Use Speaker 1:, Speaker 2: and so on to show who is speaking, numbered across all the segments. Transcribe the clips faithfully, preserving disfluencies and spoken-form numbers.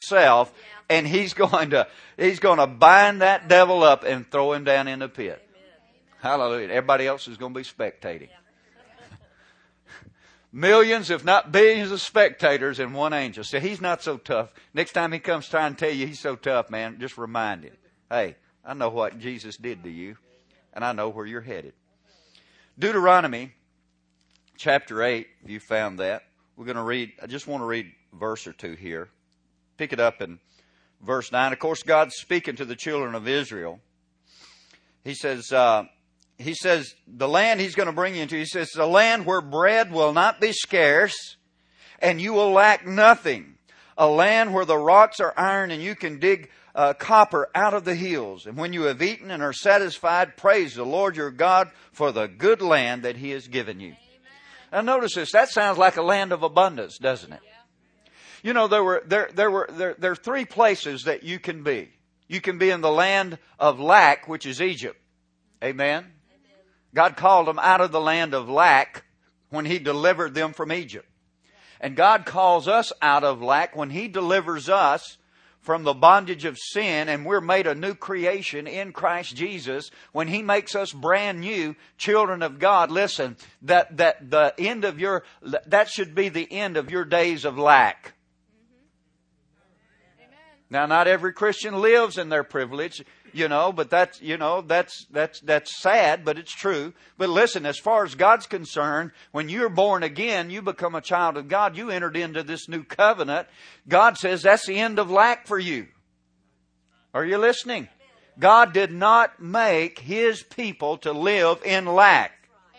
Speaker 1: himself, and he's going to, he's going to bind that devil up and throw him down in the pit. Hallelujah. Everybody else is going to be spectating. Millions, if not billions of spectators and one angel. See, he's not so tough. Next time he comes trying to tell you he's so tough, man, just remind him. Hey, I know what Jesus did to you, and I know where you're headed. Deuteronomy chapter eight, you found that. We're going to read, I just want to read a verse or two here. Pick it up in verse nine. Of course, God's speaking to the children of Israel. He says, uh, He says, the land he's going to bring you into, he says, the land where bread will not be scarce and you will lack nothing. A land where the rocks are iron and you can dig uh, copper out of the hills. And when you have eaten and are satisfied, praise the Lord your God for the good land that he has given you. Amen. Now notice this, that sounds like a land of abundance, doesn't it? Yeah. You know, there were, there, there were, there, there are three places that you can be. You can be in the land of lack, which is Egypt. Amen. God called them out of the land of lack when he delivered them from Egypt. And God calls us out of lack when he delivers us from the bondage of sin, and we're made a new creation in Christ Jesus. When he makes us brand new children of God, listen, that, that the end of your, that should be the end of your days of lack. Mm-hmm. Now, not every Christian lives in their privilege. You know, but that's, you know, that's, that's, that's sad, but it's true. But listen, as far as God's concerned, when you're born again, you become a child of God. You entered into this new covenant. God says that's the end of lack for you. Are you listening? God did not make his people to live in lack.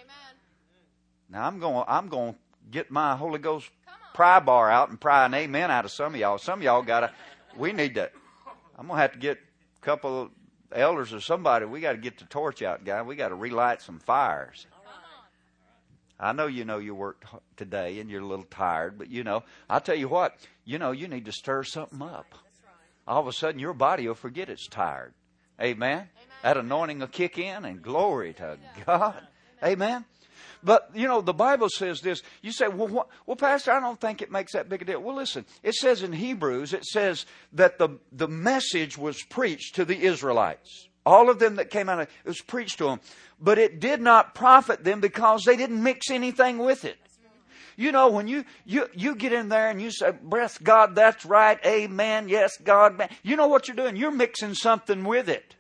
Speaker 1: Now I'm going, I'm going to get my Holy Ghost pry bar out and pry an amen out of some of y'all. Some of y'all got to, we need to, I'm going to have to get a couple of elders or somebody, we got to get the torch out, guy. We got to relight some fires. I know you know you worked today and you're a little tired, but you know, I'll tell you what, you know, you need to stir something up. All of a sudden your body will forget it's tired. Amen? Amen. That anointing will kick in and glory to God. Amen? But, you know, the Bible says this. You say, well, what, well, Pastor, I don't think it makes that big a deal. Well, listen, it says in Hebrews, it says that the, the message was preached to the Israelites. All of them that came out of it, it was preached to them. But it did not profit them because they didn't mix anything with it. You know, when you, you, you get in there and you say, bless God, that's right, amen, yes, God, man. You know what you're doing? You're mixing something with it.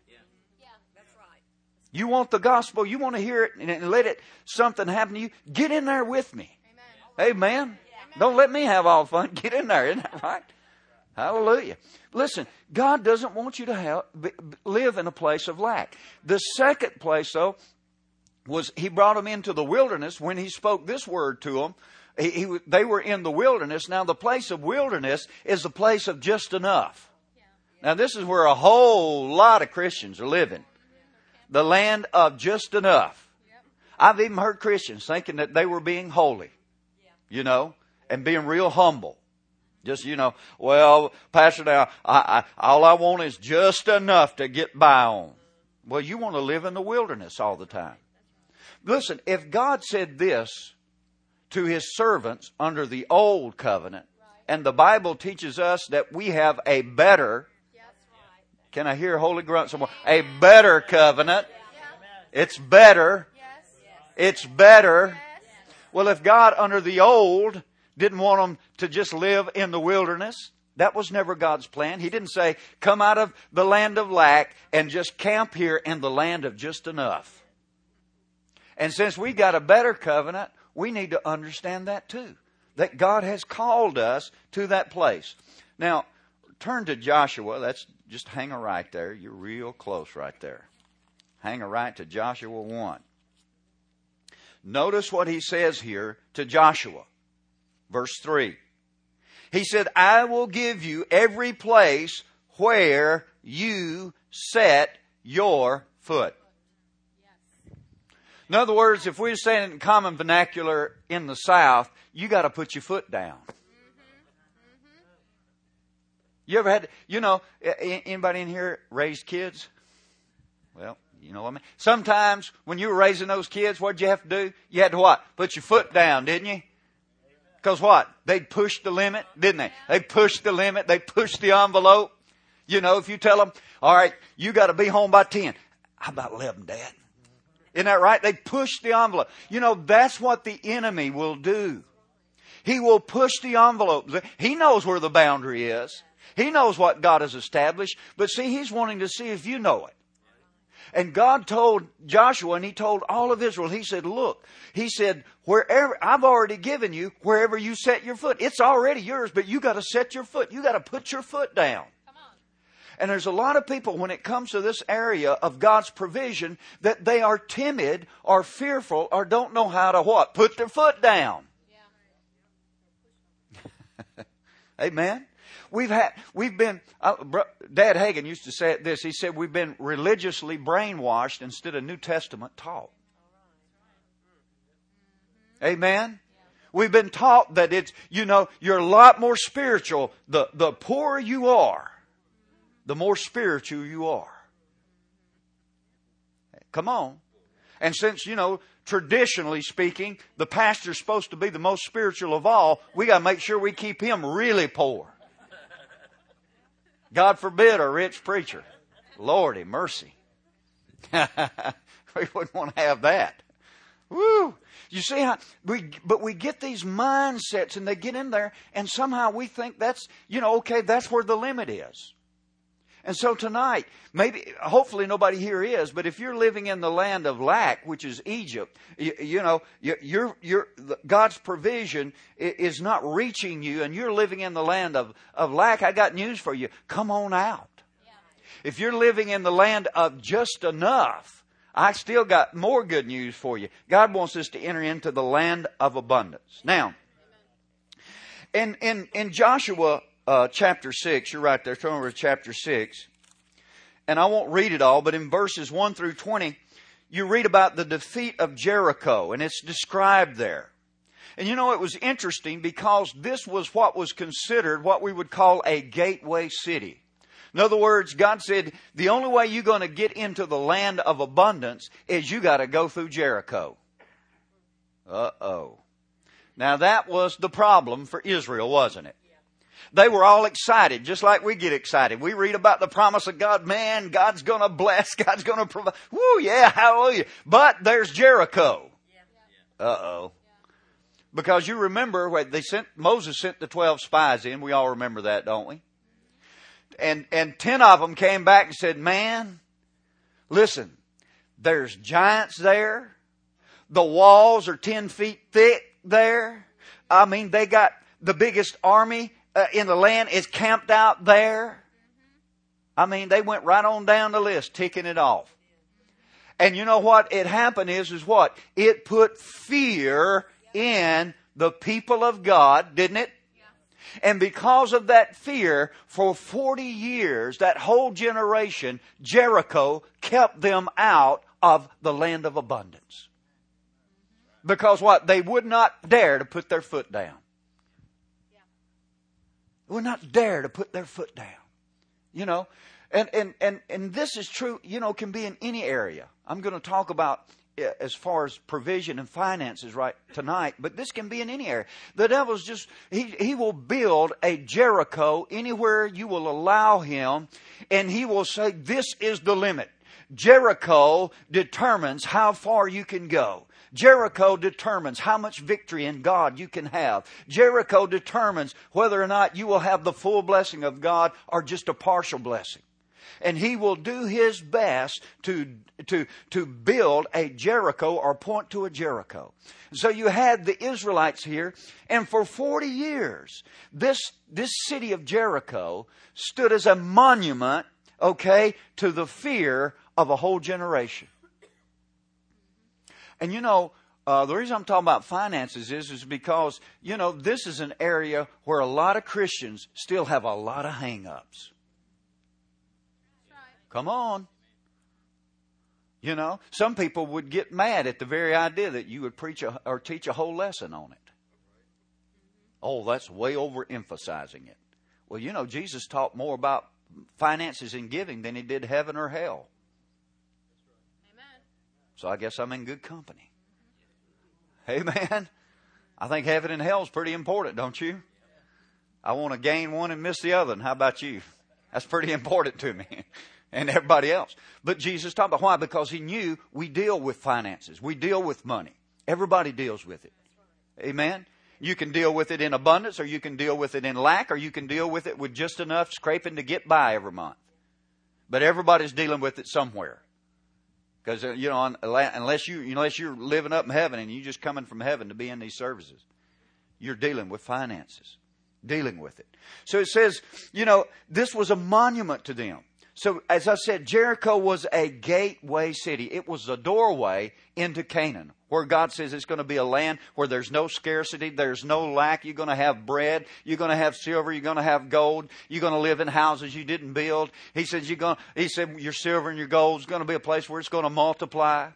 Speaker 1: You want the gospel, you want to hear it and let it, something happen to you, get in there with me. Amen. Amen. Yeah. Don't let me have all the fun. Get in there. Isn't that right? Hallelujah. Listen, God doesn't want you to have, live in a place of lack. The second place, though, was he brought them into the wilderness when he spoke this word to them. He, he, they were in the wilderness. Now, the place of wilderness is the place of just enough. Now, this is where a whole lot of Christians are living. The land of just enough. Yep. I've even heard Christians thinking that they were being holy, yeah. you know, and being real humble. Just, you know, well, Pastor, now, I, I, all I want is just enough to get by on. Well, you want to live in the wilderness all the time. Listen, if God said this to his servants under the old covenant, and the Bible teaches us that we have a better Can I hear a holy grunt somewhere? A better covenant. It's better. It's better. Well, if God under the old didn't want them to just live in the wilderness, that was never God's plan. He didn't say, come out of the land of lack and just camp here in the land of just enough. And since we got a better covenant, we need to understand that too. That God has called us to that place. Now, turn to Joshua. That's just hang a right there. You're real close right there. Hang a right to Joshua one. Notice what he says here to Joshua. Verse three. He said, I will give you every place where you set your foot. In other words, if we're saying in common vernacular in the South, you got to put your foot down. You ever had, you know, anybody in here raised kids? Well, you know what I mean. Sometimes when you were raising those kids, what did you have to do? You had to what? Put your foot down, didn't you? Because what? They pushed the limit, didn't they? They pushed the limit. They pushed the envelope. You know, if you tell them, all right, you got to be home by ten. How about eleven, Dad? Isn't that right? They pushed the envelope. You know, that's what the enemy will do. He will push the envelope. He knows where the boundary is. He knows what God has established. But see, he's wanting to see if you know it. And God told Joshua, and he told all of Israel, he said, look, he said, wherever, I've already given you, wherever you set your foot. It's already yours, but you got to set your foot. You got to put your foot down. And there's a lot of people, when it comes to this area of God's provision, that they are timid or fearful or don't know how to what? Put their foot down. Yeah. Amen. We've had, we've been, uh, Dad Hagin used to say it this. He said, we've been religiously brainwashed instead of New Testament taught. Amen. We've been taught that it's, you know, you're a lot more spiritual. The, the poorer you are, the more spiritual you are. Come on. And since, you know, traditionally speaking, the pastor's supposed to be the most spiritual of all, we got to make sure we keep him really poor. God forbid a rich preacher. Lordy mercy. We wouldn't want to have that. Woo! You see how we, but we get these mindsets and they get in there and somehow we think that's, you know, okay, that's where the limit is. And so tonight, maybe, hopefully nobody here is, but if you're living in the land of lack, which is Egypt, you, you know, you're, you're, God's provision is not reaching you and you're living in the land of, of lack, I got news for you. Come on out. Yeah. If you're living in the land of just enough, I still got more good news for you. God wants us to enter into the land of abundance. Now, in, in, in Joshua, Uh, chapter six, you're right there, turn over to chapter six. And I won't read it all, but in verses one through twenty, you read about the defeat of Jericho, and it's described there. And you know, it was interesting because this was what was considered what we would call a gateway city. In other words, God said, the only way you're going to get into the land of abundance is you got to go through Jericho. Uh-oh. Now that was the problem for Israel, wasn't it? They were all excited, just like we get excited. We read about the promise of God. Man, God's going to bless. God's going to provide. Woo, yeah, hallelujah. But there's Jericho. Uh-oh. Because you remember when they sent, Moses sent the twelve spies in. We all remember that, don't we? And, and ten of them came back and said, man, listen, there's giants there. The walls are ten feet thick there. I mean, they got the biggest army Uh, in the land is camped out there. I mean, they went right on down the list, ticking it off. And you know what it happened is, is what? It put fear in the people of God, didn't it? And because of that fear, for forty years, that whole generation, Jericho kept them out of the land of abundance. Because what? They would not dare to put their foot down. Would not dare to put their foot down. You know, and, and, and, and this is true, you know, can be in any area. I'm going to talk about as far as provision and finances right tonight, but this can be in any area. The devil's just, he, he will build a Jericho anywhere you will allow him, and he will say, this is the limit. Jericho determines how far you can go. Jericho determines how much victory in God you can have. Jericho determines whether or not you will have the full blessing of God or just a partial blessing. And he will do his best to, to, to build a Jericho or point to a Jericho. So you had the Israelites here, and for forty years, this, this city of Jericho stood as a monument, okay, to the fear of a whole generation. And you know, uh, the reason I'm talking about finances is, is because, you know, this is an area where a lot of Christians still have a lot of hang-ups. Come on. You know, some people would get mad at the very idea that you would preach a, or teach a whole lesson on it. Oh, that's way overemphasizing it. Well, you know, Jesus taught more about finances and giving than he did heaven or hell. So I guess I'm in good company. Amen. I think heaven and hell is pretty important, don't you? I want to gain one and miss the other. And how about you? That's pretty important to me and everybody else. But Jesus talked about why? Because he knew we deal with finances. We deal with money. Everybody deals with it. Amen? You can deal with it in abundance, or you can deal with it in lack, or you can deal with it with just enough scraping to get by every month. But everybody's dealing with it somewhere. Because, you know, unless, you, unless you're living up in heaven and you're just coming from heaven to be in these services, you're dealing with finances. Dealing with it. So it says, you know, this was a monument to them. So as I said, Jericho was a gateway city. It was a doorway into Canaan, where God says it's going to be a land where there's no scarcity, there's no lack. You're going to have bread, you're going to have silver, you're going to have gold, you're going to live in houses you didn't build. He says you're going. He said your silver and your gold is going to be a place where it's going to multiply.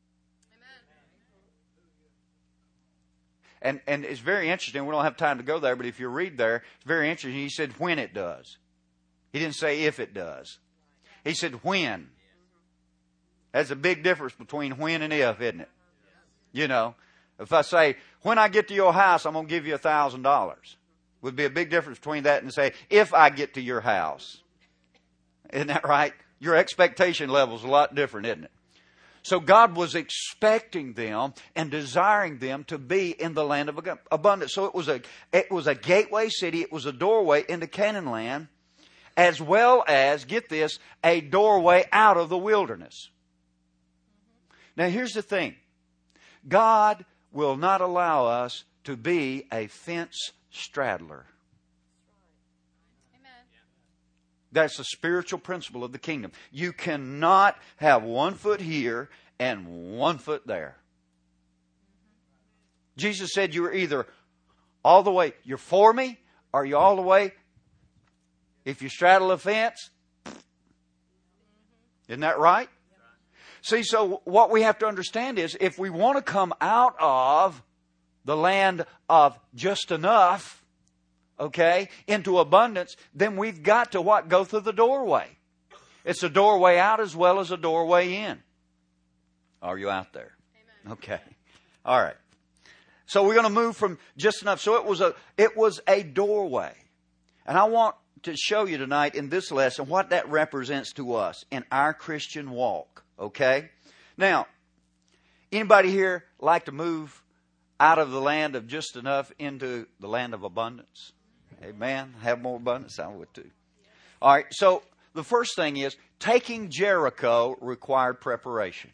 Speaker 1: And and it's very interesting. We don't have time to go there, but if you read there, it's very interesting. He said when it does. He didn't say if it does. He said when. That's a big difference between when and if, isn't it? You know, if I say, when I get to your house, I'm going to give you a thousand dollars. Would be a big difference between that and say, if I get to your house. Isn't that right? Your expectation level is a lot different, isn't it? So God was expecting them and desiring them to be in the land of abundance. So it was a, it was a gateway city. It was a doorway into Canaan land, as well as, get this, a doorway out of the wilderness. Now here's the thing. God will not allow us to be a fence straddler. That's the spiritual principle of the kingdom. You cannot have one foot here and one foot there. Jesus said you were either all the way, you're for me, or you're all the way, if you straddle a fence. Isn't that right? See, so what we have to understand is if we want to come out of the land of just enough, okay, into abundance, then we've got to what? Go through the doorway. It's a doorway out as well as a doorway in. Are you out there? Amen. Okay. All right. So we're going to move from just enough. So it was a, it was a doorway. And I want to show you tonight in this lesson what that represents to us in our Christian walk. Okay? Now, anybody here like to move out of the land of just enough into the land of abundance? Amen. Have more abundance? I would too. All right. So the first thing is taking Jericho required preparation.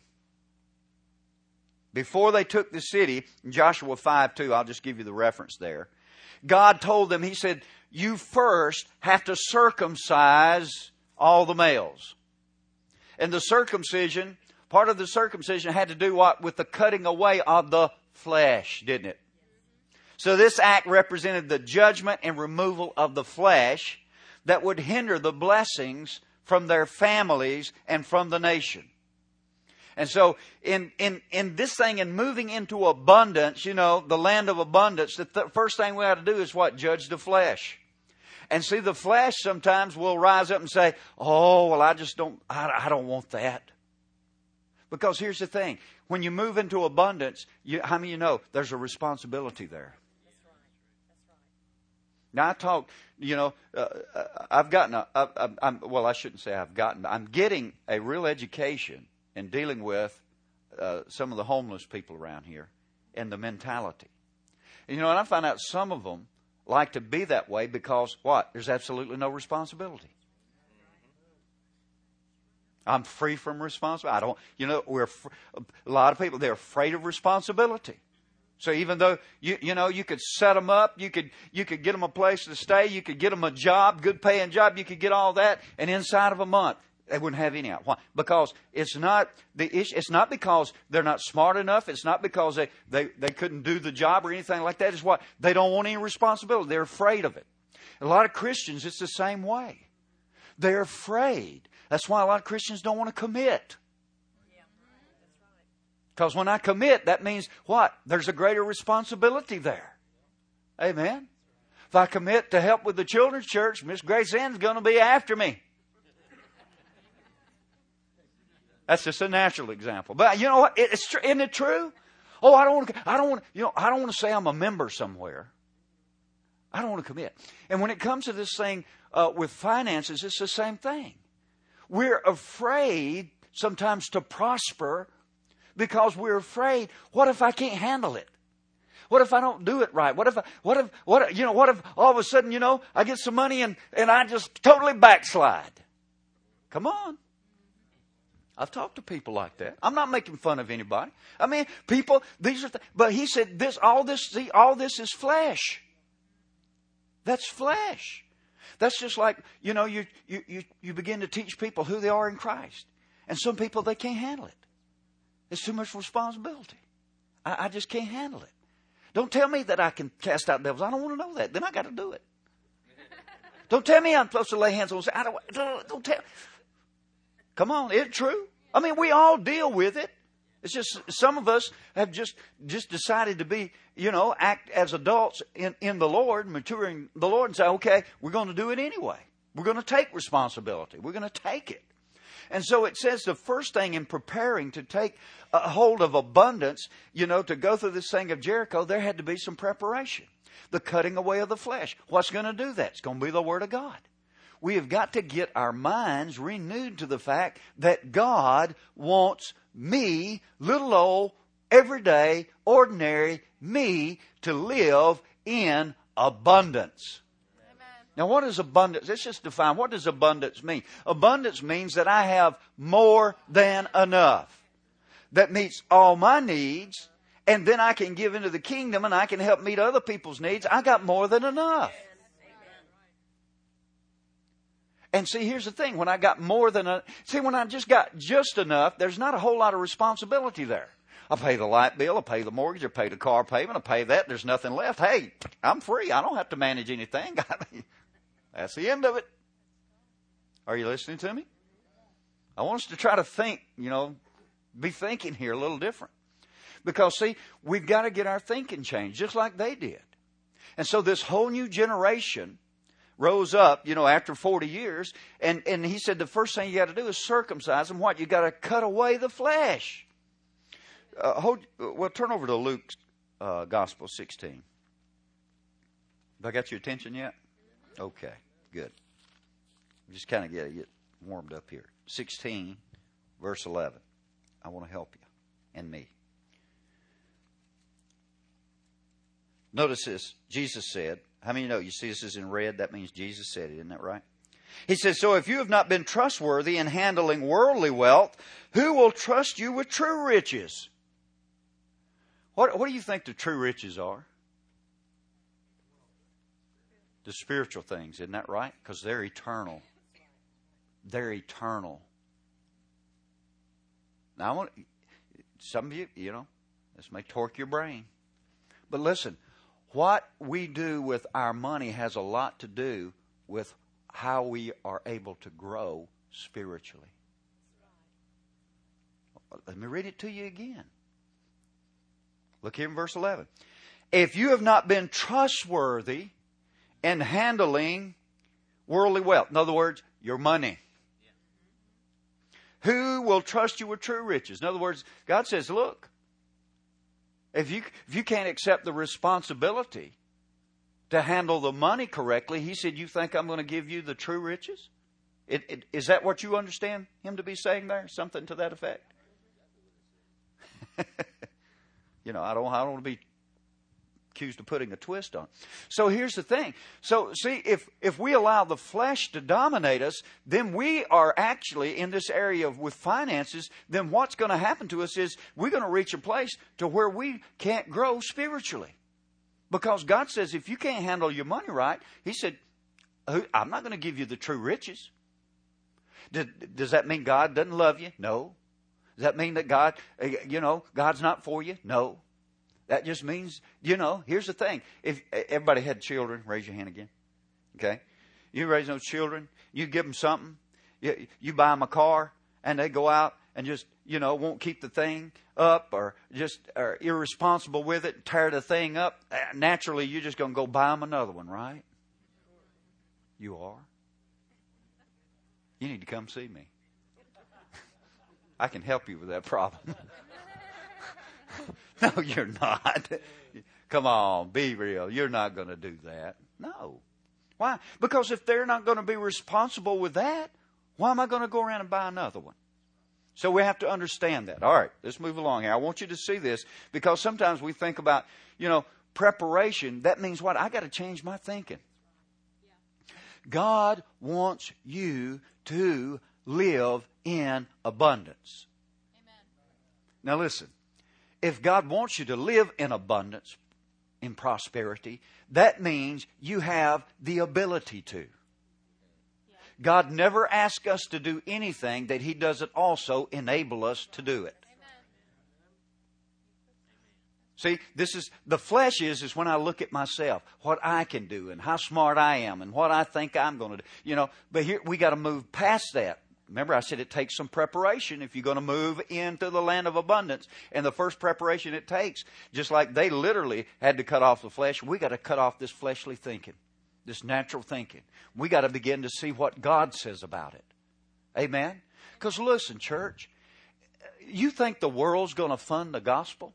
Speaker 1: Before they took the city, in Joshua five two, I'll just give you the reference there. God told them, he said, you first have to circumcise all the males. And the circumcision, part of the circumcision had to do what? With the cutting away of the flesh, didn't it? So this act represented the judgment and removal of the flesh that would hinder the blessings from their families and from the nation. And so in, in, in this thing, in moving into abundance, you know, the land of abundance, the th- first thing we have to do is what? Judge the flesh. And see, the flesh sometimes will rise up and say, oh, well, I just don't, I, I don't want that. Because here's the thing. When you move into abundance, you, how many of you know there's a responsibility there? Now, I talk, you know, uh, I've gotten, a, I, I'm, well, I shouldn't say I've gotten, I'm getting a real education in dealing with uh, some of the homeless people around here and the mentality. And, you know, and I find out some of them like to be that way because, what? There's absolutely no responsibility. I'm free from responsibility. I don't, you know, we're, a lot of people, they're afraid of responsibility. So even though, you you know, you could set them up, you could you could get them a place to stay, you could get them a job, good paying job, you could get all that, and inside of a month, they wouldn't have any out. Why? Because it's not the issue. It's not because they're not smart enough. It's not because they, they, they couldn't do the job or anything like that. It's what? They don't want any responsibility. They're afraid of it. A lot of Christians, it's the same way. They're afraid. That's why a lot of Christians don't want to commit. Because when I commit, that means what? There's a greater responsibility there. Amen. If I commit to help with the children's church, Miss Grace Ann's going to be after me. That's just a natural example. But you know what? It's tr- isn't it true? Oh, I don't want to, I don't want, you know, I don't want to say I'm a member somewhere. I don't want to commit. And when it comes to this thing uh, with finances, it's the same thing. We're afraid sometimes to prosper because we're afraid, what if I can't handle it? What if I don't do it right? What if, I, what if, what, you know, what if all of a sudden, you know, I get some money and, and I just totally backslide? Come on. I've talked to people like that. I'm not making fun of anybody. I mean, people, these are, th- but he said this, all this, see, all this is flesh. That's flesh. That's just like, you know, you, you, you, you begin to teach people who they are in Christ. And some people, they can't handle it. It's too much responsibility. I, I just can't handle it. Don't tell me that I can cast out devils. I don't want to know that. Then I got to do it. Don't tell me I'm supposed to lay hands on. I don't, don't, don't tell. Come on, is it true? I mean, we all deal with it. It's just some of us have just, just decided to be, you know, act as adults in, in the Lord, maturing the Lord, and say, okay, we're going to do it anyway. We're going to take responsibility. We're going to take it. And so it says the first thing in preparing to take a hold of abundance, you know, to go through this thing of Jericho, there had to be some preparation. The cutting away of the flesh. What's going to do that? It's going to be the Word of God. We have got to get our minds renewed to the fact that God wants me, little old, everyday, ordinary me, to live in abundance. Now, what is abundance? Let's just define, what does abundance mean? Abundance means that I have more than enough that meets all my needs, and then I can give into the kingdom and I can help meet other people's needs. I got more than enough. And see, here's the thing. When I got more than a, see, when I just got just enough, there's not a whole lot of responsibility there. I pay the light bill, I pay the mortgage, I pay the car payment, I pay that. There's nothing left. Hey, I'm free. I don't have to manage anything. That's the end of it. Are you listening to me? I want us to try to think, you know, be thinking here a little different. Because, see, we've got to get our thinking changed, just like they did. And so this whole new generation rose up, you know, after forty years, and, and he said the first thing you got to do is circumcise them. What? You got to cut away the flesh. Uh, hold, well, turn over to Luke's uh, Gospel sixteen. Have I got your attention yet? Okay, good. Just kind of get, get warmed up here. sixteen, verse eleven. I want to help you and me. Notice this. Jesus said, how many know, you see this is in red? That means Jesus said it, isn't that right? He says, so if you have not been trustworthy in handling worldly wealth, who will trust you with true riches? What, what do you think the true riches are? The spiritual things, isn't that right? Because they're eternal. They're eternal. Now, I want some of you, you know, this may torque your brain. But listen, what we do with our money has a lot to do with how we are able to grow spiritually. Let me read it to you again. Look here in verse eleven. If you have not been trustworthy in handling worldly wealth, in other words, your money, who will trust you with true riches? In other words, God says, look, if you, if you can't accept the responsibility to handle the money correctly, he said, you think I'm going to give you the true riches? It, it, is that what you understand him to be saying there? Something to that effect? You know, I don't, I don't want to be accused of putting a twist on. So here's the thing. So see, if, if we allow the flesh to dominate us, then we are actually in this area of, with finances, then what's going to happen to us is we're going to reach a place to where we can't grow spiritually. Because God says, if you can't handle your money right, he said, I'm not going to give you the true riches. Does that mean God doesn't love you? No. Does that mean that God, you know, God's not for you? No. That just means, you know, here's the thing. If everybody had children, raise your hand again. Okay? You raise those children, you give them something, you, you buy them a car, and they go out and just, you know, won't keep the thing up or just are irresponsible with it, tear the thing up. Naturally, you're just going to go buy them another one, right? You are. You need to come see me. I can help you with that problem. No, you're not. Come on, be real. You're not going to do that. No. Why? Because if they're not going to be responsible with that, why am I going to go around and buy another one? So we have to understand that. All right, let's move along here. I want you to see this because sometimes we think about, you know, preparation. That means what? I got to change my thinking. God wants you to live in abundance. Amen. Now listen, if God wants you to live in abundance, in prosperity, that means you have the ability to. God never asks us to do anything that He doesn't also enable us to do it. See, this is, the flesh is, is when I look at myself, what I can do and how smart I am and what I think I'm going to do. You know, but here we got to move past that. Remember, I said it takes some preparation if you're going to move into the land of abundance. And the first preparation it takes, just like they literally had to cut off the flesh, we got to cut off this fleshly thinking, this natural thinking. We got to begin to see what God says about it. Amen? Because listen, church, you think the world's going to fund the gospel?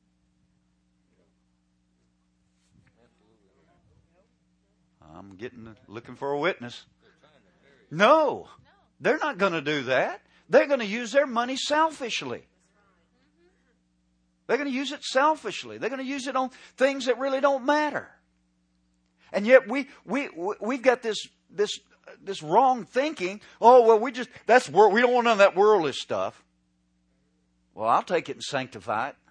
Speaker 1: I'm getting looking for a witness. No, they're not going to do that. They're going to use their money selfishly. They're going to use it selfishly. They're going to use it on things that really don't matter. And yet we we we've got this this this wrong thinking. Oh well, we just that's world. We don't want none of that worldly stuff. Well, I'll take it and sanctify it.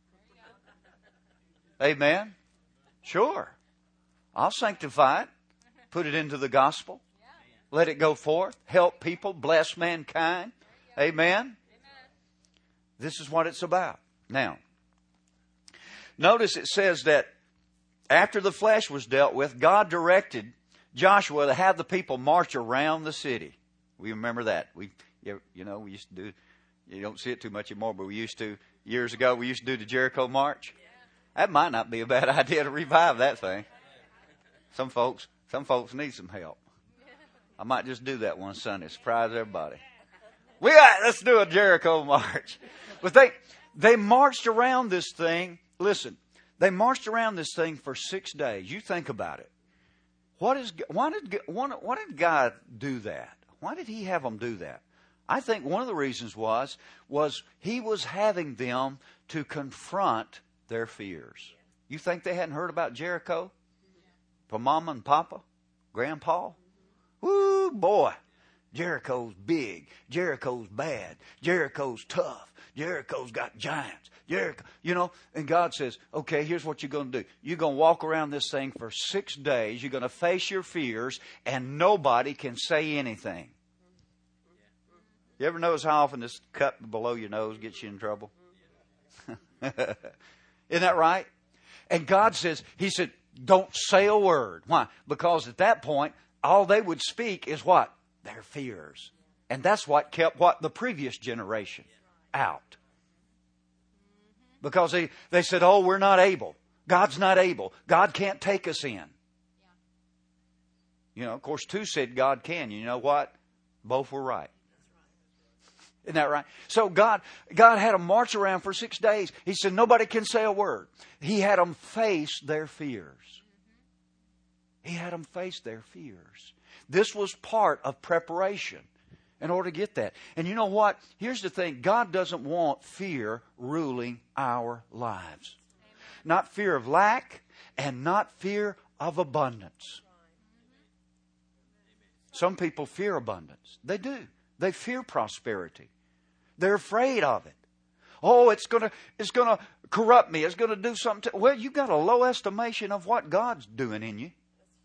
Speaker 1: Amen. Sure. I'll sanctify it, put it into the gospel, let it go forth, help people, bless mankind. Amen. This is what it's about. Now, notice it says that after the flesh was dealt with, God directed Joshua to have the people march around the city. We remember that. We, you know, we used to do, you don't see it too much anymore, but we used to, years ago, we used to do the Jericho March. That might not be a bad idea to revive that thing. Some folks, some folks need some help. I might just do that one Sunday. Surprise everybody. We got, let's do a Jericho march. But they, they marched around this thing. Listen, they marched around this thing for six days. You think about it. What is, why did, why, why did God do that? Why did He have them do that? I think one of the reasons was, was He was having them to confront their fears. You think they hadn't heard about Jericho? From Mama and Papa? Grandpa? Woo, boy. Jericho's big. Jericho's bad. Jericho's tough. Jericho's got giants. Jericho, you know, and God says, okay, here's what you're going to do. You're going to walk around this thing for six days. You're going to face your fears, and nobody can say anything. You ever notice how often this cut below your nose gets you in trouble? Isn't that right? And God says, He said, don't say a word. Why? Because at that point, all they would speak is what? Their fears. And that's what kept what? The previous generation out. Because they, they said, oh, we're not able. God's not able. God can't take us in. You know, of course, two said God can. You know what? Both were right. Isn't that right? So God, God had them march around for six days. He said nobody can say a word. He had them face their fears. He had them face their fears. This was part of preparation in order to get that. And you know what? Here's the thing. God doesn't want fear ruling our lives. Not fear of lack and not fear of abundance. Some people fear abundance. They do. They fear prosperity. They're afraid of it. Oh, it's gonna, it's gonna corrupt me. It's gonna do something. To, well, you've got a low estimation of what God's doing in you.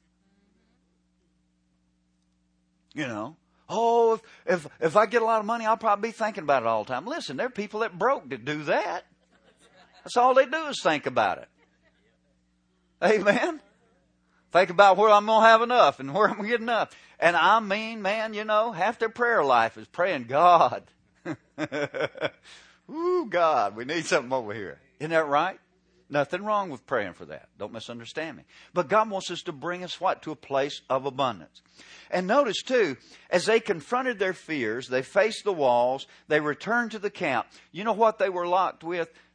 Speaker 1: You know. Oh, if, if if I get a lot of money, I'll probably be thinking about it all the time. Listen, there are people that broke that do that. That's all they do is think about it. Amen. Think about where I'm going to have enough and where I'm going to get enough. And I mean, man, you know, half their prayer life is praying, God. Ooh, God, we need something over here. Isn't that right? Nothing wrong with praying for that. Don't misunderstand me. But God wants us to bring us what? To a place of abundance. And notice too, as they confronted their fears, they faced the walls, they returned to the camp. You know what they were locked with?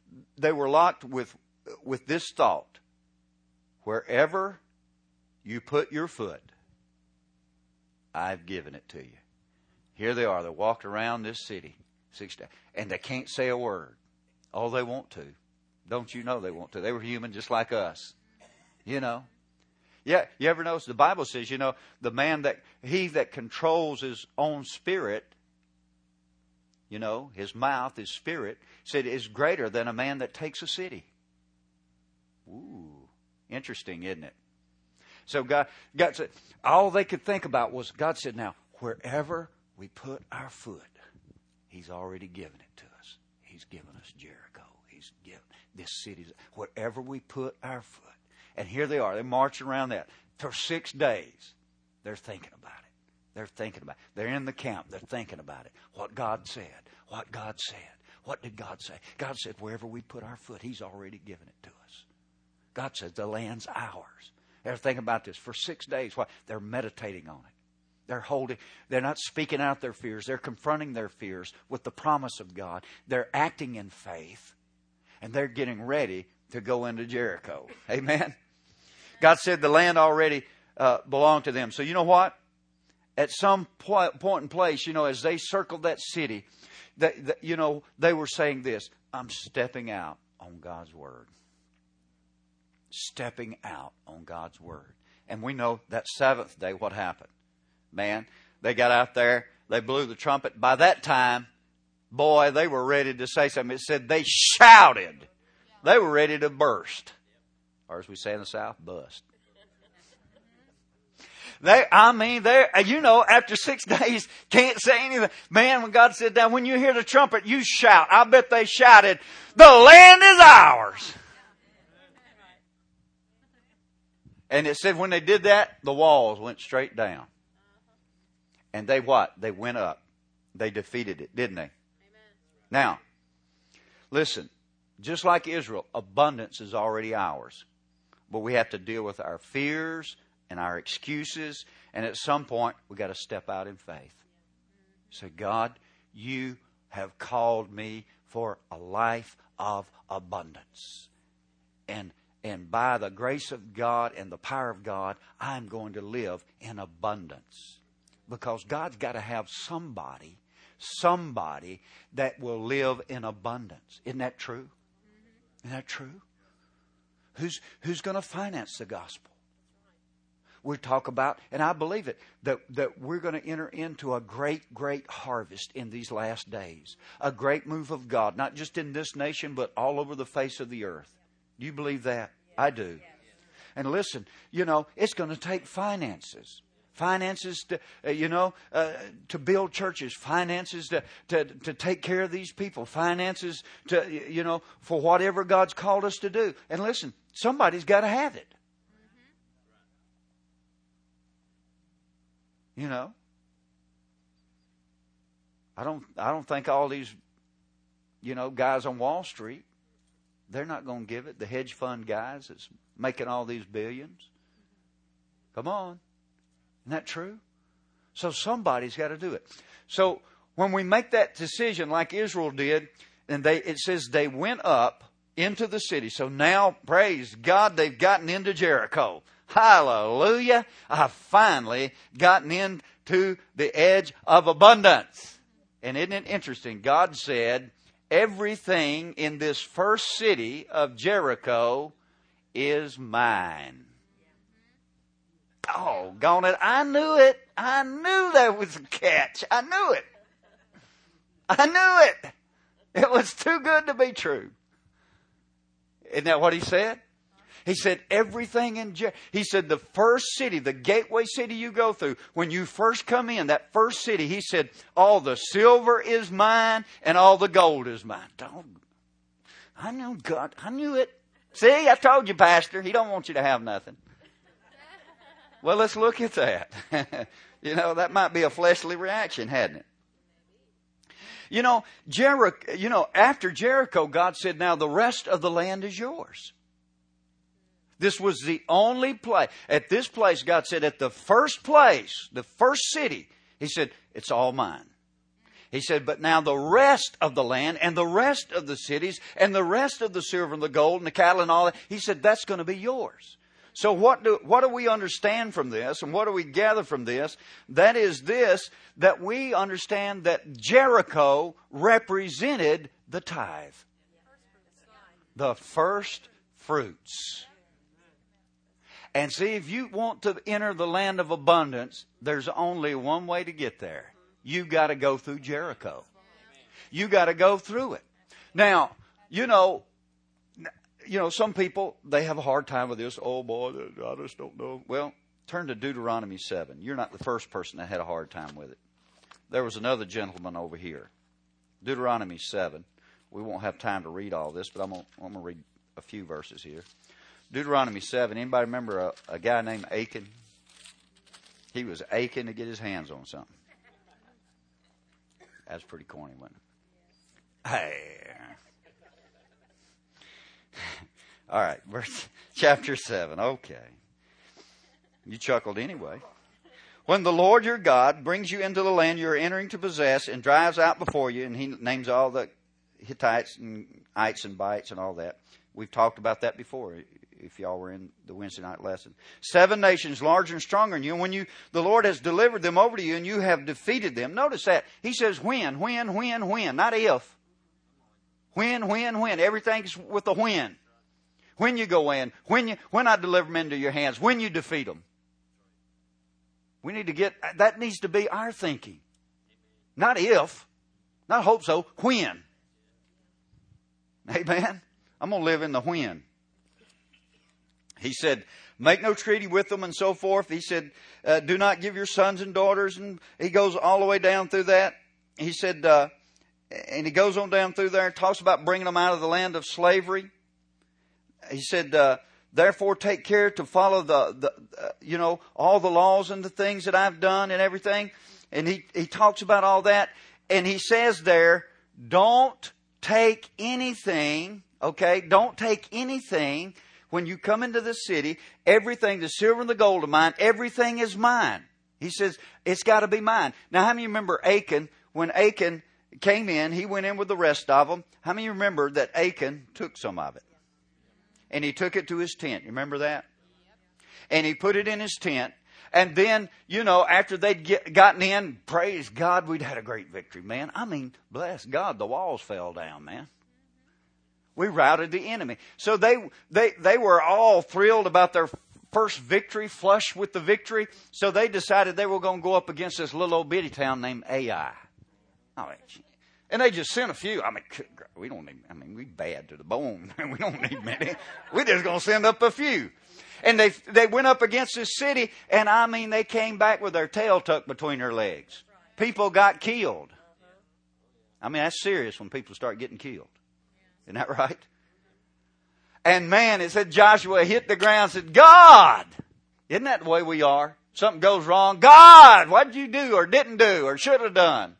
Speaker 1: they were locked with, with this thought. Wherever you put your foot, I've given it to you. Here they are. They walked around this city six days, and they can't say a word. Oh, they want to. Don't you know they want to? They were human just like us. You know. Yeah, you ever notice the Bible says, you know, the man that, he that controls his own spirit, you know, his mouth, his spirit, said is greater than a man that takes a city. Ooh, interesting, isn't it? So God, God said, all they could think about was, God said, now, wherever we put our foot, He's already given it to us. He's given us Jericho. He's given this city. Wherever we put our foot. And here they are. They're marching around that for six days. They're thinking about it. They're thinking about it. They're in the camp. They're thinking about it. What God said. What God said. What did God say? God said, wherever we put our foot, He's already given it to us. God says, the land's ours. They're thinking about this for six days. Why? They're meditating on it. They're holding, they're not speaking out their fears. They're confronting their fears with the promise of God. They're acting in faith. And they're getting ready to go into Jericho. Amen? God said the land already uh, belonged to them. So you know what? At some point, point in place, you know, as they circled that city, that, that, you know, they were saying this, I'm stepping out on God's Word. Stepping out on God's Word. And we know that seventh day, what happened? Man, they got out there, they blew the trumpet. By that time, boy, they were ready to say something. It said they shouted. They were ready to burst. Or as we say in the South, bust. They, I mean, they, you know, after six days, can't say anything. Man, when God said that, when you hear the trumpet, you shout. I bet they shouted, the land is ours. And it said when they did that, the walls went straight down. And they what? They went up. They defeated it, didn't they? Amen. Now, listen, just like Israel, abundance is already ours. But we have to deal with our fears and our excuses. And at some point, we got to step out in faith. Say, God, you have called me for a life of abundance. And And by the grace of God and the power of God, I'm going to live in abundance. Because God's got to have somebody, somebody that will live in abundance. Isn't that true? Isn't that true? Who's, who's going to finance the gospel? We talk about, and I believe it, that, that we're going to enter into a great, great harvest in these last days. A great move of God, not just in this nation, but all over the face of the earth. Do you believe that? I do. And listen, you know, it's going to take finances. Finances to, uh, you know, uh, to build churches. Finances to, to, to take care of these people. Finances to, you know, for whatever God's called us to do. And listen, somebody's got to have it. You know, I don't, I don't think all these, you know, guys on Wall Street, they're not going to give it. The hedge fund guys that's making all these billions. Come on. Isn't that true? So somebody's got to do it. So when we make that decision like Israel did, and they, it says they went up into the city. So now, praise God, they've gotten into Jericho. Hallelujah. I've finally gotten into the edge of abundance. And isn't it interesting? God said, everything in this first city of Jericho is mine. Oh, gone it. I knew it. I knew there was a catch. I knew it. I knew it. It was too good to be true. Isn't that what he said? He said everything in Jericho. He said the first city, the gateway city you go through, when you first come in, that first city, he said, all the silver is mine and all the gold is mine. Don't, I knew God. I knew it. See, I told you, Pastor, He don't want you to have nothing. Well, let's look at that. You know, that might be a fleshly reaction, hadn't it? You know, Jericho, you know, after Jericho, God said, now the rest of the land is yours. This was the only place. At this place, God said, at the first place, the first city, He said, it's all mine. He said, but now the rest of the land and the rest of the cities and the rest of the silver and the gold and the cattle and all that, he said, that's going to be yours. So what do, what do we understand from this, and what do we gather from this? That is this, that we understand that Jericho represented the tithe. The first fruits. And see, if you want to enter the land of abundance, there's only one way to get there. You got to go through Jericho. You got to go through it. Now, you know, you know, some people, they have a hard time with this. Oh boy, I just don't know. Well, turn to Deuteronomy seven. You're not the first person that had a hard time with it. There was another gentleman over here. Deuteronomy seven. We won't have time to read all this, but I'm going I'm to read a few verses here. Deuteronomy seven. Anybody remember a, a guy named Achan? He was aching to get his hands on something. That's pretty corny, wasn't it? Hey. All right, verse, chapter seven. Okay. You chuckled anyway. When the Lord your God brings you into the land you are entering to possess and drives out before you, and he names all the Hittites and Ites and Bites and all that. We've talked about that before, if y'all were in the Wednesday night lesson. Seven nations larger and stronger than you. And when you, the Lord has delivered them over to you and you have defeated them. Notice that. He says when, when, when, when, not if. When, when, when. Everything's with a when. When you go in. When you, when I deliver them into your hands. When you defeat them. We need to get, that needs to be our thinking. Not if. Not hope so. When. Amen. I'm going to live in the when. He said, make no treaty with them and so forth. He said, uh, do not give your sons and daughters. And he goes all the way down through that. He said, uh, and he goes on down through there and talks about bringing them out of the land of slavery. He said, uh, therefore take care to follow the, the uh, you know, all the laws and the things that I've done and everything. And he, he talks about all that. And he says there, don't take anything, okay? Don't take anything. When you come into the city, everything, the silver and the gold of mine, everything is mine. He says, it's got to be mine. Now, how many remember Achan? When Achan came in, he went in with the rest of them. How many remember that Achan took some of it? And he took it to his tent. You remember that? And he put it in his tent. And then, you know, after they'd get, gotten in, praise God, we'd had a great victory, man. I mean, bless God, the walls fell down, man. We routed the enemy. So they, they, they were all thrilled about their first victory, flush with the victory. So they decided they were going to go up against this little old bitty town named Ai. Oh, and they just sent a few. I mean, we don't need, I mean, we bad to the bone. We don't need many. We're just going to send up a few. And they, they went up against this city. And I mean, they came back with their tail tucked between their legs. People got killed. I mean, that's serious when people start getting killed. Isn't that right? And man, it said Joshua hit the ground and said, God! Isn't that the way we are? Something goes wrong. God! What did you do or didn't do or should have done?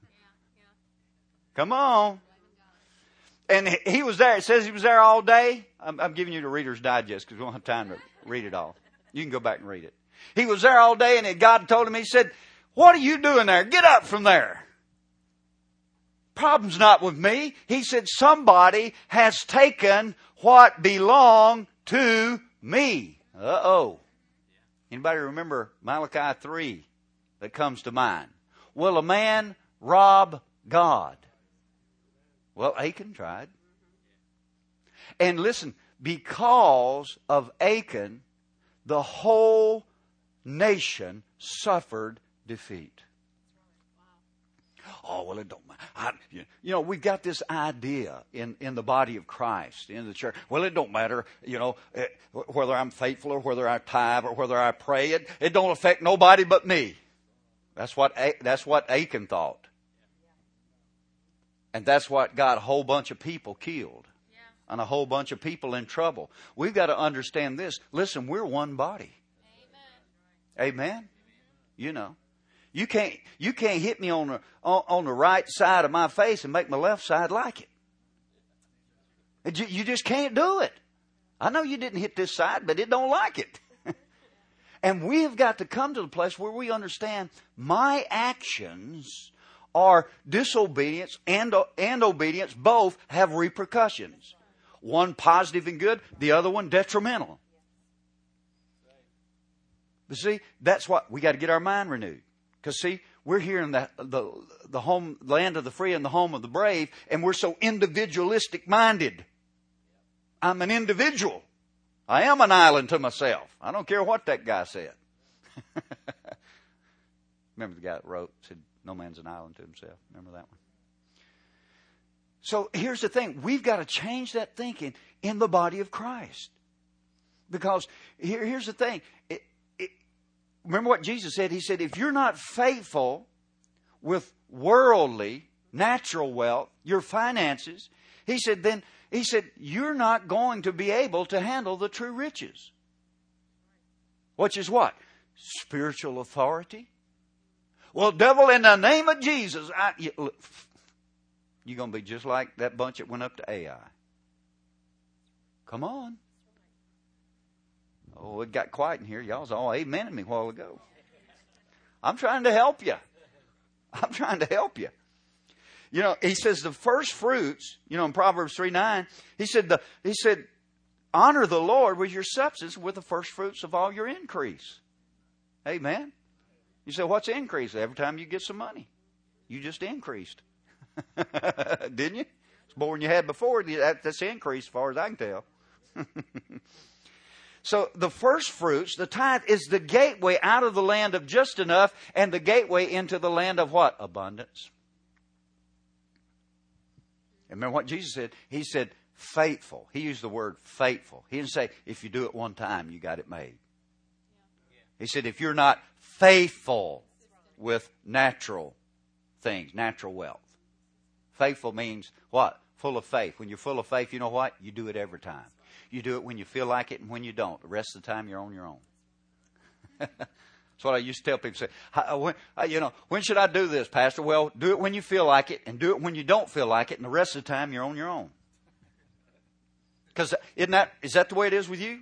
Speaker 1: Come on. And he was there. It says he was there all day. I'm, I'm giving you the Reader's Digest because we don't have time to read it all. You can go back and read it. He was there all day, and God told him, he said, what are you doing there? Get up from there. Problem's not with me. He said, somebody has taken what belonged to me. Uh-oh. Anybody remember Malachi three that comes to mind? Will a man rob God? Well, Achan tried. And listen, because of Achan, the whole nation suffered defeat. Oh, well, it don't matter. I, you know, we've got this idea in, in the body of Christ, in the church. Well, it don't matter, you know, it, whether I'm faithful or whether I tithe or whether I pray. It, it don't affect nobody but me. That's what, that's what Achan thought. And that's what got a whole bunch of people killed. Yeah. And a whole bunch of people in trouble. We've got to understand this. Listen, we're one body. Amen. Amen? You know. You can't, you can't hit me on the, on, on the right side of my face and make my left side like it. it. You just can't do it. I know you didn't hit this side, but it don't like it. And we have got to come to the place where we understand my actions or disobedience and, and obedience both have repercussions. One positive and good, the other one detrimental. But see, that's what we got to get our mind renewed. Because see, we're here in the, the, the home, land of the free and the home of the brave, and we're so individualistic minded. I'm an individual. I am an island to myself. I don't care what that guy said. Remember the guy that wrote, said, no man's an island to himself. Remember that one? So here's the thing. We've got to change that thinking in the body of Christ. Because here, here's the thing. It, it, remember what Jesus said? He said, if you're not faithful with worldly, natural wealth, your finances, he said, then, he said, you're not going to be able to handle the true riches. Which is what? Spiritual authority. Well, devil, in the name of Jesus, I, you, look, you're going to be just like that bunch that went up to Ai. Come on. Oh, it got quiet in here. Y'all was all amening me a while ago. I'm trying to help you. I'm trying to help you. You know, he says the first fruits, you know, in Proverbs three nine, he said, the, he said, honor the Lord with your substance, with the first fruits of all your increase. Amen. You say, what's increase? Every time you get some money, you just increased. Didn't you? It's more than you had before. That, that's increase as far as I can tell. So the first fruits, the tithe, is the gateway out of the land of just enough and the gateway into the land of what? Abundance. And remember what Jesus said? He said, faithful. He used the word faithful. He didn't say, if you do it one time, you got it made. He said, if you're not faithful with natural things, natural wealth. Faithful means what? Full of faith. When you're full of faith, you know what? You do it every time. You do it when you feel like it and when you don't. The rest of the time, you're on your own. That's what I used to tell people. Say, when, you know, when should I do this, Pastor? Well, do it when you feel like it and do it when you don't feel like it, and the rest of the time, you're on your own. Because isn't that, is that the way it is with you?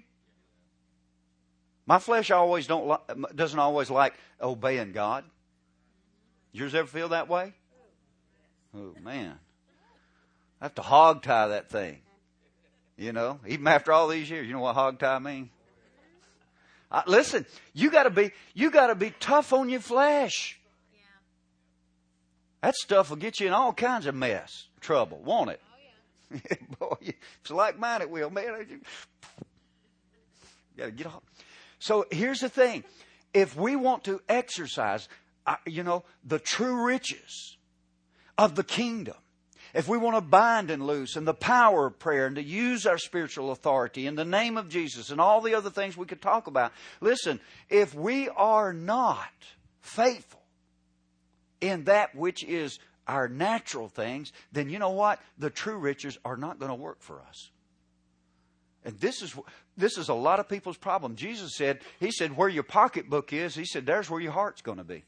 Speaker 1: My flesh always don't li- doesn't always like obeying God. Yours ever feel that way? Oh, man. I have to hog tie that thing. You know, even after all these years, you know what hog tie means? Uh, listen, you got to be you got to be tough on your flesh. Yeah. That stuff will get you in all kinds of mess, trouble, won't it? Oh, yeah. Boy, if it's like mine, it will, man. You got to get off. So here's the thing: if we want to exercise, uh, you know, the true riches of the kingdom. If we want to bind and loose and the power of prayer and to use our spiritual authority in the name of Jesus and all the other things we could talk about. Listen, if we are not faithful in that which is our natural things, then you know what? The true riches are not going to work for us. And this is this is a lot of people's problem. Jesus said, He said, where your pocketbook is, He said, there's where your heart's going to be.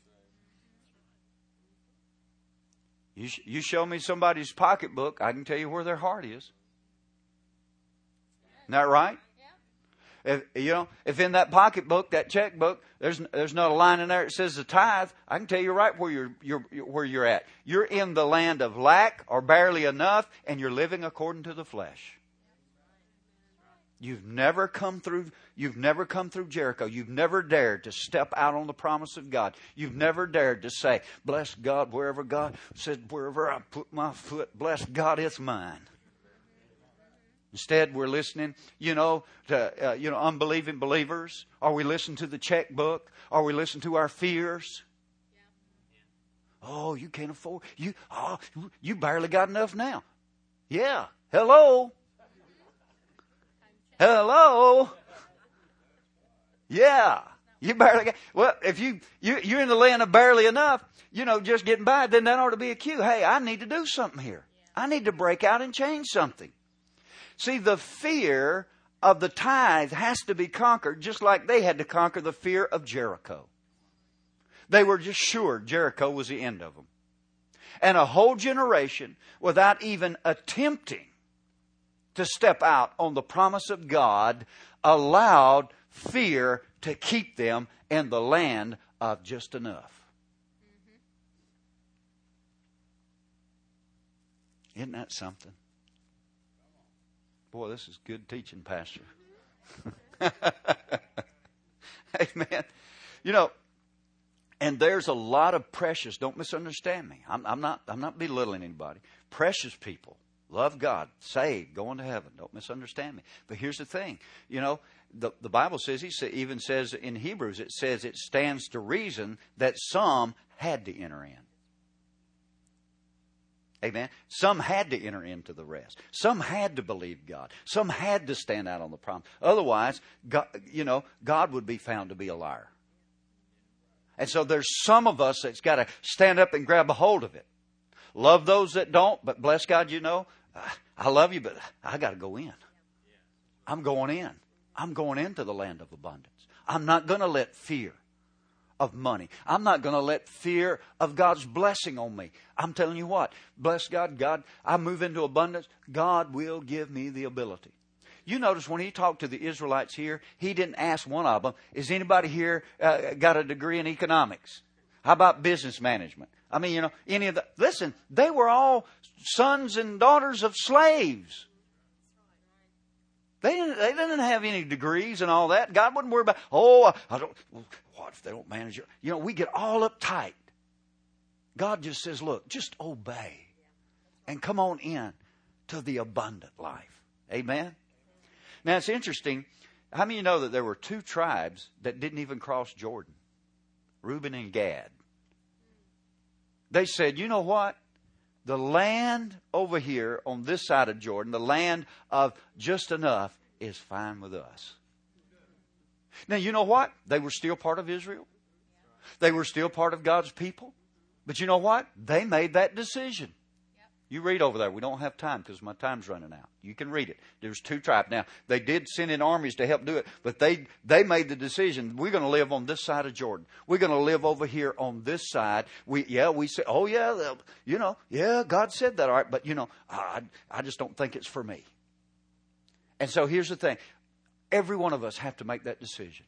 Speaker 1: You, sh- you show me somebody's pocketbook, I can tell you where their heart is. Isn't that right? Yeah. If, you know, if in that pocketbook, that checkbook, there's there's not a line in there that says the tithe, I can tell you right where you're, you're where you're at. You're in the land of lack or barely enough, and you're living according to the flesh. You've never come through, you've never come through Jericho. You've never dared to step out on the promise of God. You've never dared to say, bless God wherever God said, wherever I put my foot, bless God, it's mine. Instead, we're listening, you know, to, uh, you know, unbelieving believers. Or we listen to the checkbook. Or we listen to our fears. Oh, you can't afford, you, oh, you barely got enough now. Yeah. Hello. Hello? Yeah. You barely got, well, if you, you, you're in the land of barely enough, you know, just getting by, then that ought to be a cue. Hey, I need to do something here. I need to break out and change something. See, the fear of the tithe has to be conquered just like they had to conquer the fear of Jericho. They were just sure Jericho was the end of them. And a whole generation, without even attempting to step out on the promise of God, allowed fear to keep them in the land of just enough. Isn't that something? Boy, this is good teaching, Pastor. Amen. You know, and there's a lot of precious, don't misunderstand me. I'm, I'm not I'm not belittling anybody. Precious people, love God, saved, going to heaven. Don't misunderstand me. But here's the thing. You know, the, the Bible says, he say, even says in Hebrews, it says it stands to reason that some had to enter in. Amen. Some had to enter into the rest. Some had to believe God. Some had to stand out on the promise. Otherwise, God, you know, God would be found to be a liar. And so there's some of us that's got to stand up and grab a hold of it. Love those that don't, but bless God, you know, I love you, but I got to go in. I'm going in. I'm going into the land of abundance. I'm not going to let fear of money. I'm not going to let fear of God's blessing on me. I'm telling you what, bless God, God, I move into abundance. God will give me the ability. You notice when he talked to the Israelites here, he didn't ask one of them, is anybody here uh, got a degree in economics? How about business management? I mean, you know, any of the, listen, they were all sons and daughters of slaves. They didn't, they didn't have any degrees and all that. God wouldn't worry about, oh, I, I don't, what if they don't manage it? You know, we get all uptight. God just says, look, just obey and come on in to the abundant life. Amen? Now, it's interesting. How many of you know that there were two tribes that didn't even cross Jordan? Reuben and Gad. They said, you know what? The land over here on this side of Jordan, the land of just enough, is fine with us. Now, you know what? They were still part of Israel. They were still part of God's people. But you know what? They made that decision. You read over there. We don't have time because my time's running out. You can read it. There's two tribes. Now, they did send in armies to help do it, but they, they made the decision, we're going to live on this side of Jordan. We're going to live over here on this side. We, yeah, we say, oh yeah, you know, yeah, God said that, all right, but you know, I, I just don't think it's for me. And so here's the thing. Every one of us have to make that decision.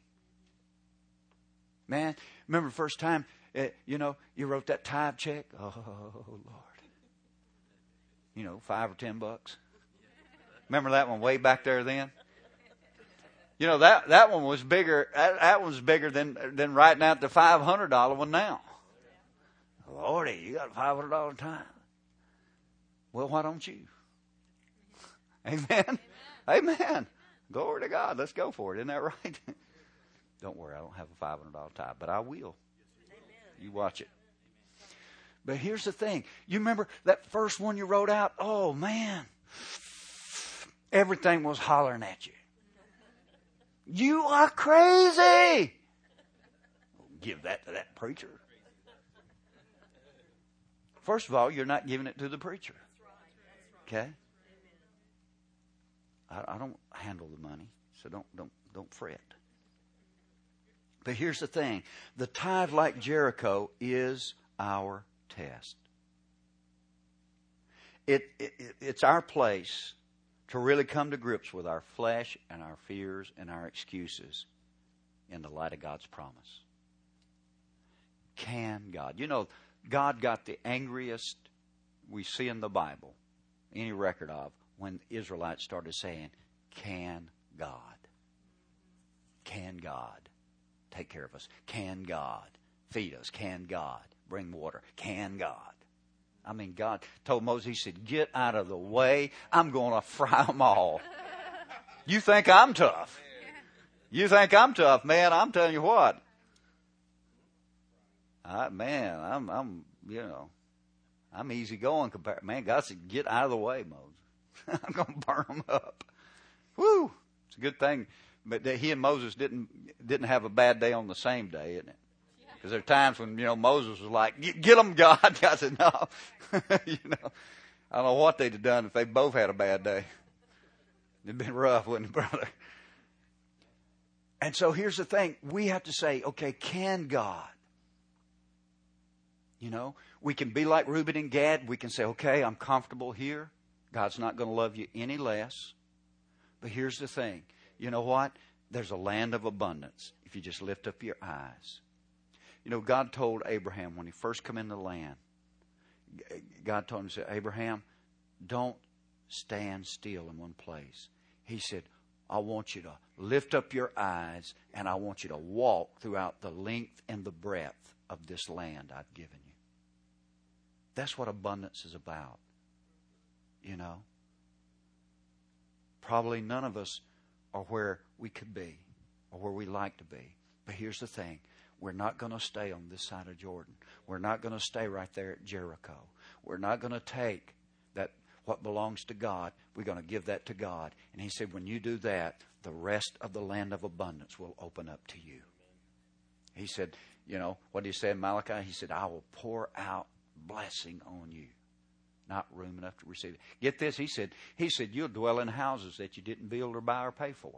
Speaker 1: Man, remember the first time, uh, you know, you wrote that tithe check? Oh, Lord. You know, five or ten bucks. Remember that one way back there then? You know, that, that one was bigger. That, that one was bigger than, than writing out the five hundred dollars one now. Lordy, you got a five hundred dollars tithe. Well, why don't you? Amen. Amen. Amen. Glory to God. Let's go for it. Isn't that right? Don't worry, I don't have a five hundred dollars tithe, but I will. You watch it. But here's the thing. You remember that first one you wrote out? Oh, man. Everything was hollering at you. You are crazy. Give that to that preacher. First of all, you're not giving it to the preacher. Okay? I, I don't handle the money, so don't don't don't fret. But here's the thing. The tithe, like Jericho, is our test. It, it, it's our place to really come to grips with our flesh and our fears and our excuses in the light of God's promise. Can God? You know, God got the angriest we see in the Bible, any record of, when the Israelites started saying, can God? Can God take care of us? Can God feed us? Can God bring water? Can God? I mean, God told Moses, he said, get out of the way. I'm going to fry them all. You think I'm tough? You think I'm tough, man? I'm telling you what. I, man, I'm, I'm, you know, I'm easy going compared. Man, God said, get out of the way, Moses. I'm going to burn them up. Woo! It's a good thing. But he and Moses didn't didn't have a bad day on the same day, isn't it? Because there are times when, you know, Moses was like, get, get them, God. God said, no. You know, I don't know what they'd have done if they both had a bad day. It'd been rough, wouldn't it, brother? And so here's the thing. We have to say, okay, can God? You know, we can be like Reuben and Gad. We can say, okay, I'm comfortable here. God's not going to love you any less. But here's the thing. You know what? There's a land of abundance if you just lift up your eyes. You know, God told Abraham when he first came into the land, God told him, he said, Abraham, don't stand still in one place. He said, I want you to lift up your eyes and I want you to walk throughout the length and the breadth of this land I've given you. That's what abundance is about. You know, probably none of us are where we could be or where we like to be. But here's the thing. We're not going to stay on this side of Jordan. We're not going to stay right there at Jericho. We're not going to take that what belongs to God. We're going to give that to God. And he said, when you do that, the rest of the land of abundance will open up to you. He said, you know, what did he say in Malachi? He said, I will pour out blessing on you. Not room enough to receive it. Get this, he said, he said, you'll dwell in houses that you didn't build or buy or pay for.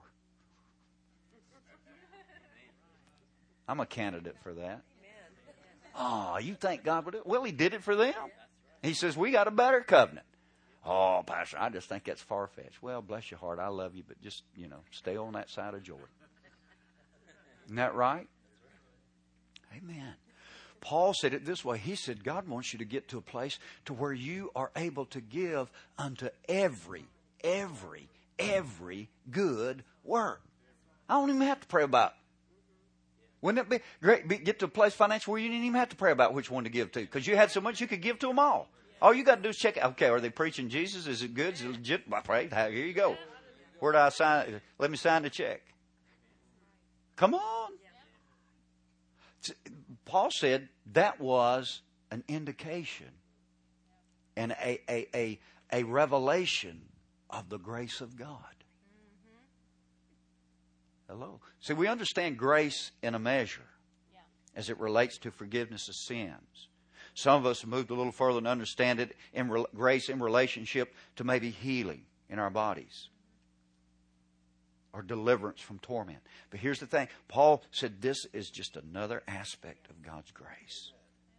Speaker 1: I'm a candidate for that. Oh, you think God would do it? Well, he did it for them. He says, we got a better covenant. Oh, Pastor, I just think that's far-fetched. Well, bless your heart, I love you, but just, you know, stay on that side of Jordan. Isn't that right? Amen. Paul said it this way. He said, God wants you to get to a place to where you are able to give unto every, every, every good work. I don't even have to pray about. Wouldn't it be great? Be, get to a place financially where you didn't even have to pray about which one to give to, because you had so much you could give to them all. All you got to do is check it. Okay, are they preaching Jesus? Is it good? Is it legit? I pray. Here you go. Where do I sign? Let me sign the check. Come on. Paul said that was an indication and a, a, a, a revelation of the grace of God. Hello. See, we understand grace in a measure as it relates to forgiveness of sins. Some of us have moved a little further and understand it in re- grace in relationship to maybe healing in our bodies or deliverance from torment. But here's the thing. Paul said this is just another aspect of God's grace.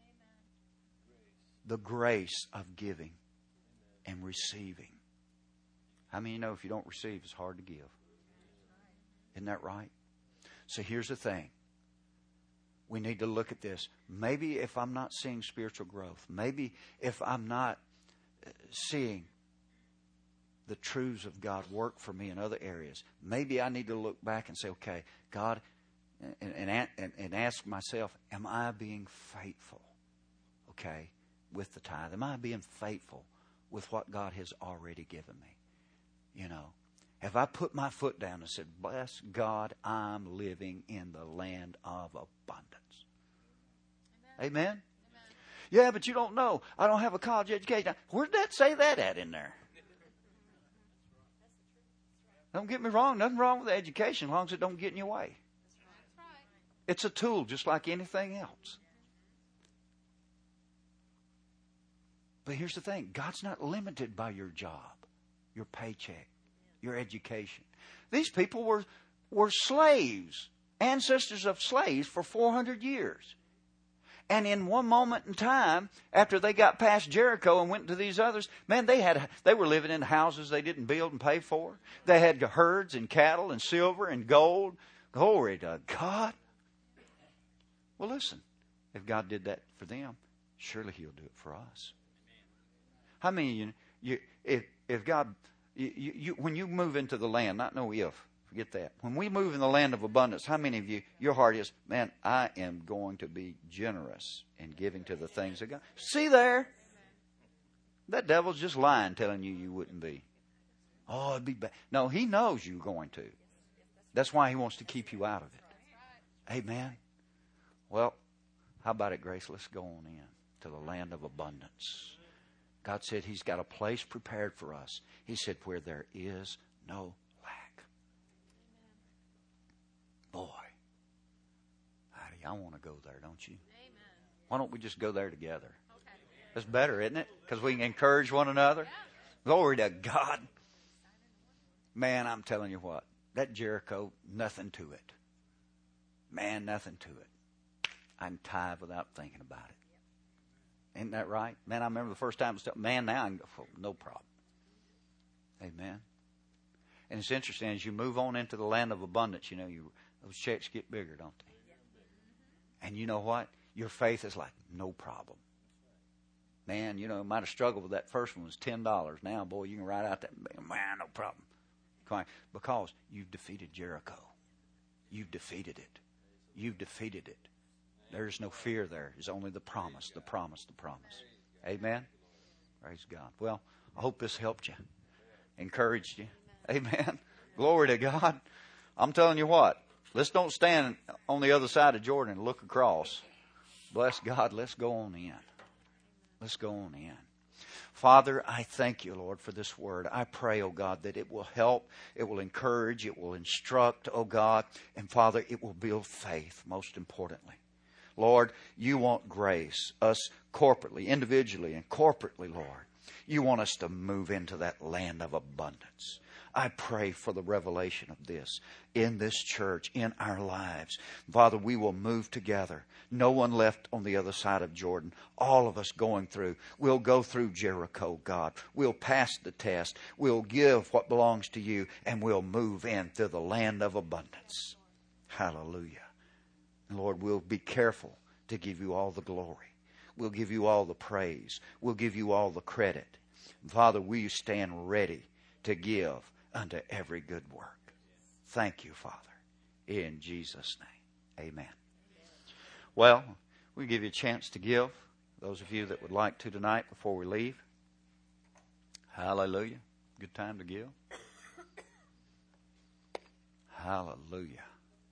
Speaker 1: The grace of giving and receiving. How many know if you don't receive, it's hard to give? Isn't that right? So here's the thing. We need to look at this. Maybe if I'm not seeing spiritual growth, maybe if I'm not seeing the truths of God work for me in other areas, maybe I need to look back and say, okay, God, and, and, and, and ask myself, am I being faithful, okay, with the tithe? Am I being faithful with what God has already given me? You know, have I put my foot down and said, bless God, I'm living in the land of abundance? Amen? Amen? Amen. Yeah, but you don't know. I don't have a college education. Where did that say that at in there? Don't get me wrong. Nothing wrong with education as long as it don't get in your way. It's a tool just like anything else. But here's the thing. God's not limited by your job, your paycheck, your education. These people were, were slaves, ancestors of slaves for four hundred years. And in one moment in time, after they got past Jericho and went to these others, man, they had they were living in houses they didn't build and pay for. They had herds and cattle and silver and gold. Glory to God. Well, listen, if God did that for them, surely He'll do it for us. How many of you, you if if God, you, you, when you move into the land, not no if, forget that. When we move in the land of abundance, how many of you, your heart is, man, I am going to be generous in giving to the things of God. See there? That devil's just lying, telling you you wouldn't be. Oh, it'd be bad. No, he knows you're going to. That's why he wants to keep you out of it. Amen. Well, how about it, Grace? Let's go on in to the land of abundance. God said He's got a place prepared for us. He said, where there is no lack. Boy, Heidi, I want to go there, don't you? Amen. Why don't we just go there together? Okay. That's better, isn't it? Because we can encourage one another. Yeah. Glory to God. Man, I'm telling you what. That Jericho, nothing to it. Man, nothing to it. I can tithe without thinking about it. Isn't that right? Man, I remember the first time, man, now I can go, oh, no problem. Amen. And it's interesting, as you move on into the land of abundance, you know, you, those checks get bigger, don't they? And you know what? Your faith is like, no problem. Man, you know, might have struggled with that first one. It was ten dollars. Now, boy, you can write out that. Man, no problem. Because you've defeated Jericho. You've defeated it. You've defeated it. There's no fear there. It's only the promise, the promise, the promise. Amen? Praise God. Well, I hope this helped you. Encouraged you. Amen? Glory to God. I'm telling you what. Let's don't stand on the other side of Jordan and look across. Bless God. Let's go on in. Let's go on in. Father, I thank you, Lord, for this word. I pray, oh God, that it will help, it will encourage, it will instruct, oh God. And Father, it will build faith, most importantly. Lord, you want grace, us corporately, individually and corporately, Lord. You want us to move into that land of abundance. I pray for the revelation of this in this church, in our lives. Father, we will move together. No one left on the other side of Jordan. All of us going through. We'll go through Jericho, God. We'll pass the test. We'll give what belongs to you, and we'll move in through the land of abundance. Hallelujah. Lord, we'll be careful to give you all the glory. We'll give you all the praise. We'll give you all the credit. Father, will you stand ready to give unto every good work? Thank you, Father. In Jesus' name, amen. Well, we give you a chance to give. Those of you that would like to tonight before we leave. Hallelujah. Good time to give. Hallelujah.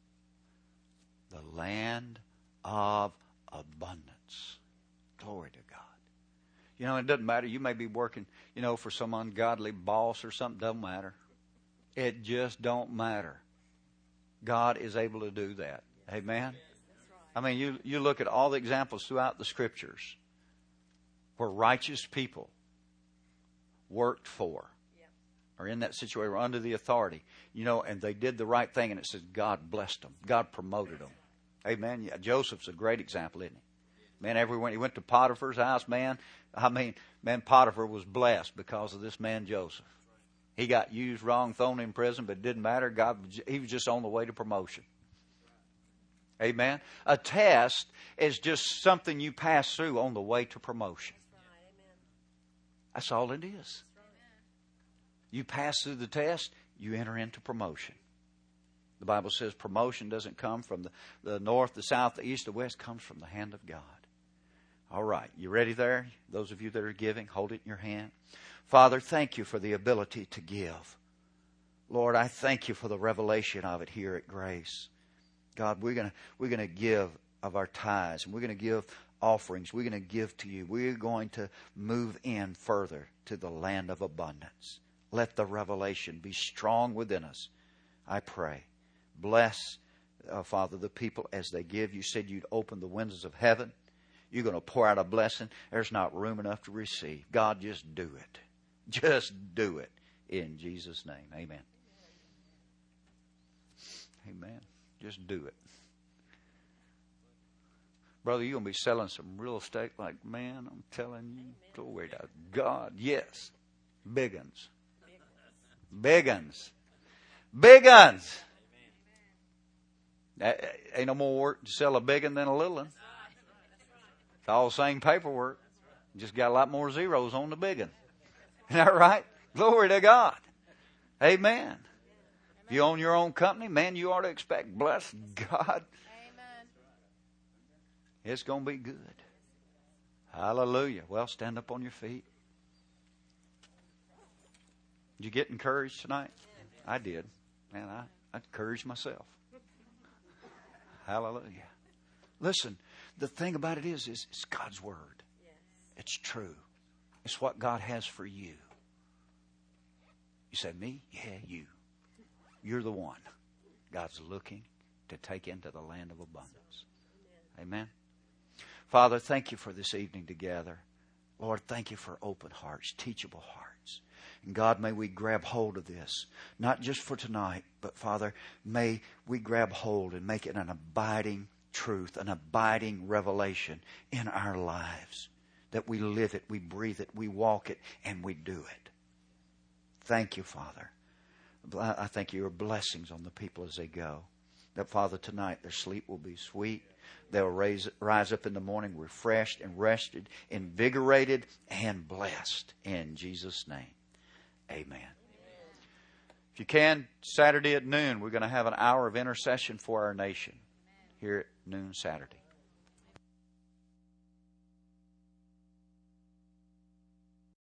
Speaker 1: The land of abundance. Glory to God. You know, it doesn't matter. You may be working, you know, for some ungodly boss or something. Doesn't matter. It just don't matter. God is able to do that. Amen? I mean, you, you look at all the examples throughout the Scriptures where righteous people worked for or in that situation or under the authority, you know, and they did the right thing, and it says God blessed them. God promoted them. Amen? Yeah, Joseph's a great example, isn't he? Man, everyone, he went to Potiphar's house, man. I mean, man, Potiphar was blessed because of this man, Joseph. He got used wrong, thrown in prison, but it didn't matter. God, he was just on the way to promotion. Amen. A test is just something you pass through on the way to promotion. That's all it is. You pass through the test, you enter into promotion. The Bible says promotion doesn't come from the, the north, the south, the east, the west. It comes from the hand of God. All right. You ready there? Those of you that are giving, hold it in your hand. Father, thank you for the ability to give. Lord, I thank you for the revelation of it here at Grace. God, we're going to we're going to give of our tithes, and we're going to give offerings. We're going to give to you. We're going to move in further to the land of abundance. Let the revelation be strong within us, I pray. Bless, uh, Father, the people as they give. You said you'd open the windows of heaven. You're going to pour out a blessing. There's not room enough to receive. God, just do it. Just do it. In Jesus' name. Amen. Amen. Just do it. Brother, you're going to be selling some real estate like, man, I'm telling you. Glory to God. Yes. Big uns. Big uns. Big uns. Ain't no more work to sell a big one than a little one. It's all the same paperwork. Just got a lot more zeros on the big one. Isn't that right? Glory to God. Amen. If you own your own company, man, you ought to expect, bless God. Amen. It's going to be good. Hallelujah. Well, stand up on your feet. Did you get encouraged tonight? I did. Man, I, I encouraged myself. Hallelujah. Listen, the thing about it is, is it's God's Word. It's true. It's what God has for you. You say, me? Yeah, you. You're the one God's looking to take into the land of abundance. Amen. Father, thank you for this evening together. Lord, thank you for open hearts, teachable hearts. And God, may we grab hold of this, not just for tonight, but Father, may we grab hold and make it an abiding truth, an abiding revelation in our lives. That we live it, we breathe it, we walk it, and we do it. Thank you, Father. I thank you for blessings on the people as they go. that, Father, tonight their sleep will be sweet. They'll raise, rise up in the morning refreshed and rested, invigorated and blessed. In Jesus' name, amen. If you can, Saturday at noon, we're going to have an hour of intercession for our nation here at noon Saturday.